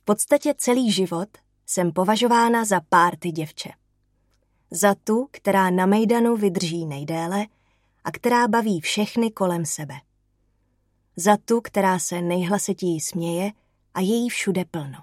V podstatě celý život jsem považována za párty děvče. Za tu, která na mejdanu vydrží nejdéle a která baví všechny kolem sebe. Za tu, která se nejhlasitěji směje a je jí všude plno.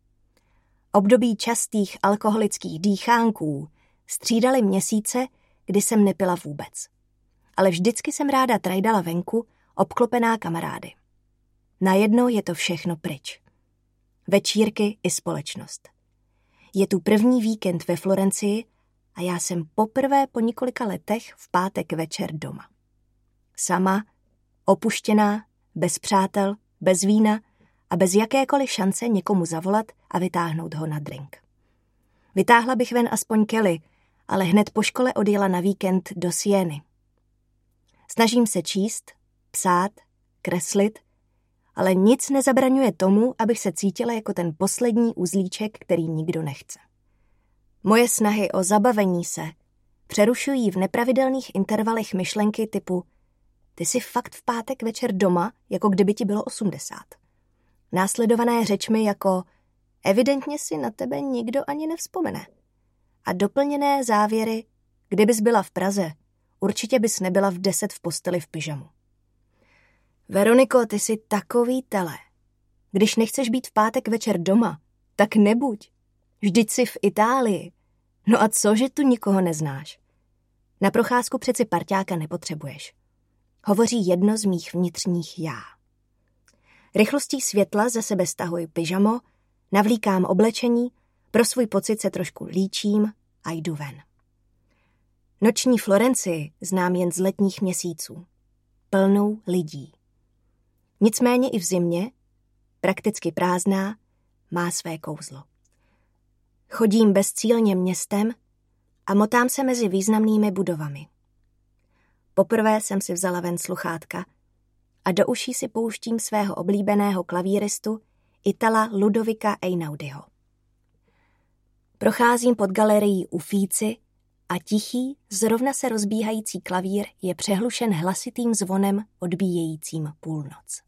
Období častých alkoholických dýchánků střídaly měsíce, kdy jsem nepila vůbec. Ale vždycky jsem ráda trajdala venku, obklopená kamarády. Najednou je to všechno pryč. Večírky i společnost. Je tu první víkend ve Florencii a já jsem poprvé po několika letech v pátek večer doma. Sama, opuštěná, bez přátel, bez vína a bez jakékoliv šance někomu zavolat a vytáhnout ho na drink. Vytáhla bych ven aspoň Kelly, ale hned po škole odjela na víkend do Sieny. Snažím se číst, psát, kreslit, ale nic nezabraňuje tomu, abych se cítila jako ten poslední uzlíček, který nikdo nechce. Moje snahy o zabavení se přerušují v nepravidelných intervalech myšlenky typu ty jsi fakt v pátek večer doma, jako kdyby ti bylo 80. Následované řečmi jako evidentně si na tebe nikdo ani nevzpomene. A doplněné závěry, kdybys byla v Praze, určitě bys nebyla v 10 v posteli v pyžamu. Veroniko, ty jsi takový tele. Když nechceš být v pátek večer doma, tak nebuď. Vždyť jsi v Itálii. No a co, že tu nikoho neznáš? Na procházku přeci parťáka nepotřebuješ. Hovoří jedno z mých vnitřních já. Rychlostí světla ze sebe stahuji pyžamo, navlíkám oblečení, pro svůj pocit se trošku líčím a jdu ven. Noční Florencii znám jen z letních měsíců. Plnou lidí. Nicméně i v zimě, prakticky prázdná, má své kouzlo. Chodím bezcílně městem a motám se mezi významnými budovami. Poprvé jsem si vzala ven sluchátka a do uší si pouštím svého oblíbeného klavíristu Itala Ludovika Einaudiho. Procházím pod galerií Uffizi a tichý, zrovna se rozbíhající klavír je přehlušen hlasitým zvonem odbíjejícím půlnoc.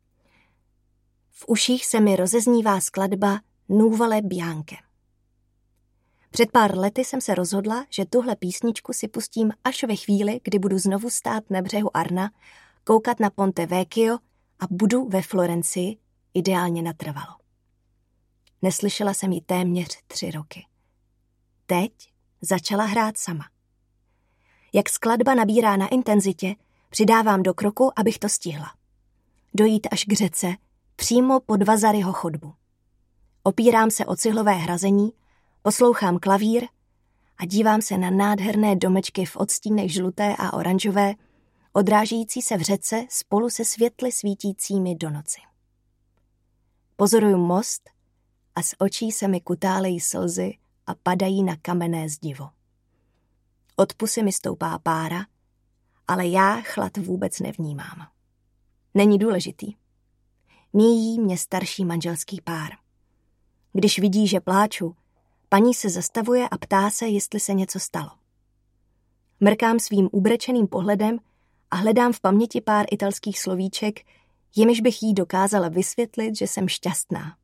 V uších se mi rozeznívá skladba Nuvole Bianche. Před pár lety jsem se rozhodla, že tuhle písničku si pustím až ve chvíli, kdy budu znovu stát na břehu Arna, koukat na Ponte Vecchio a budu ve Florencii, ideálně natrvalo. Neslyšela jsem ji téměř 3 roky. Teď začala hrát sama. Jak skladba nabírá na intenzitě, přidávám do kroku, abych to stihla. Dojít až k řece, přímo pod Vazaryho chodbu. Opírám se o cihlové hrazení, poslouchám klavír a dívám se na nádherné domečky v odstínech žluté a oranžové, odrážející se v řece spolu se světly svítícími do noci. Pozoruju most a z očí se mi kutálejí slzy a padají na kamenné zdivo. Od pusy mi stoupá pára, ale já chlad vůbec nevnímám. Není důležitý. Míjí mě starší manželský pár. Když vidí, že pláču, paní se zastavuje a ptá se, jestli se něco stalo. Mrkám svým ubrečeným pohledem a hledám v paměti pár italských slovíček, jimiž bych jí dokázala vysvětlit, že jsem šťastná.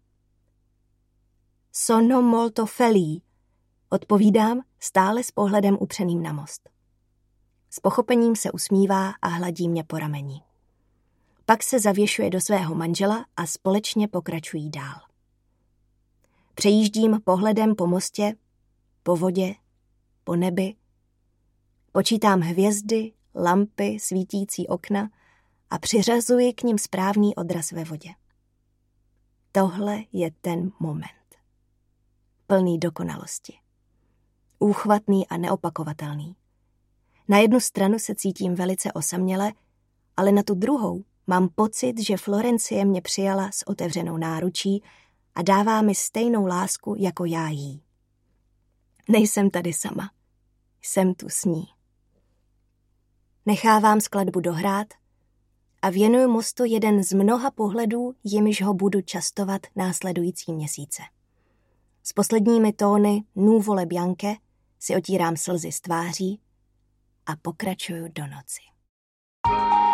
Sono molto felice, odpovídám stále s pohledem upřeným na most. S pochopením se usmívá a hladí mě po rameni. Pak se zavěšuje do svého manžela a společně pokračují dál. Přejíždím pohledem po mostě, po vodě, po nebi. Počítám hvězdy, lampy, svítící okna a přiřazuji k nim správný odraz ve vodě. Tohle je ten moment. Plný dokonalosti. Úchvatný a neopakovatelný. Na jednu stranu se cítím velice osaměle, ale na tu druhou mám pocit, že Florencie mě přijala s otevřenou náručí a dává mi stejnou lásku, jako já jí. Nejsem tady sama. Jsem tu s ní. Nechávám skladbu dohrát a věnuju mostu jeden z mnoha pohledů, jimiž ho budu častovat následující měsíce. S posledními tóny Nuvole Bianche si otírám slzy z tváří a pokračuju do noci.